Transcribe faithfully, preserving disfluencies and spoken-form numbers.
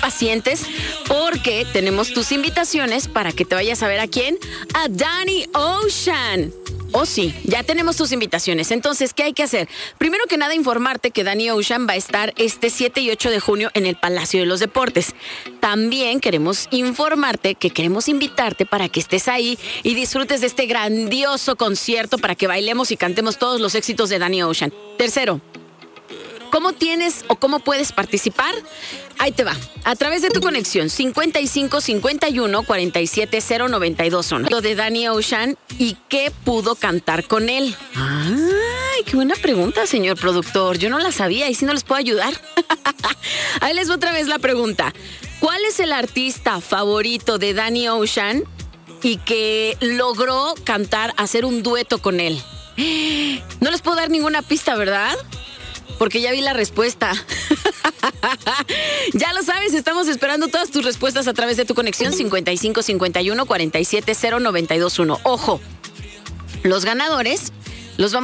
pacientes porque tenemos tus invitaciones para que te vayas a ver a quién, a Danny Ocean. Oh, sí, ya tenemos tus invitaciones. Entonces, ¿qué hay que hacer? Primero que nada, informarte que Danny Ocean va a estar este siete y ocho de junio en el Palacio de los Deportes. También queremos informarte que queremos invitarte para que estés ahí y disfrutes de este grandioso concierto para que bailemos y cantemos todos los éxitos de Danny Ocean. Tercero, ¿cómo tienes o cómo puedes participar? Ahí te va. A través de tu conexión cincuenta y cinco cincuenta y uno cuarenta y siete cero noventa y dos uno. De Danny Ocean y qué pudo cantar con él. Ay, qué buena pregunta, señor productor. Yo no la sabía y si no les puedo ayudar. Ahí les va otra vez la pregunta. ¿Cuál es el artista favorito de Danny Ocean y que logró cantar, hacer un dueto con él? No les puedo dar ninguna pista, ¿verdad? Porque ya vi la respuesta. Ya lo sabes, estamos esperando todas tus respuestas a través de tu conexión cincuenta y cinco cincuenta y uno cuarenta y siete cero noventa y dos uno. Ojo, los ganadores los vamos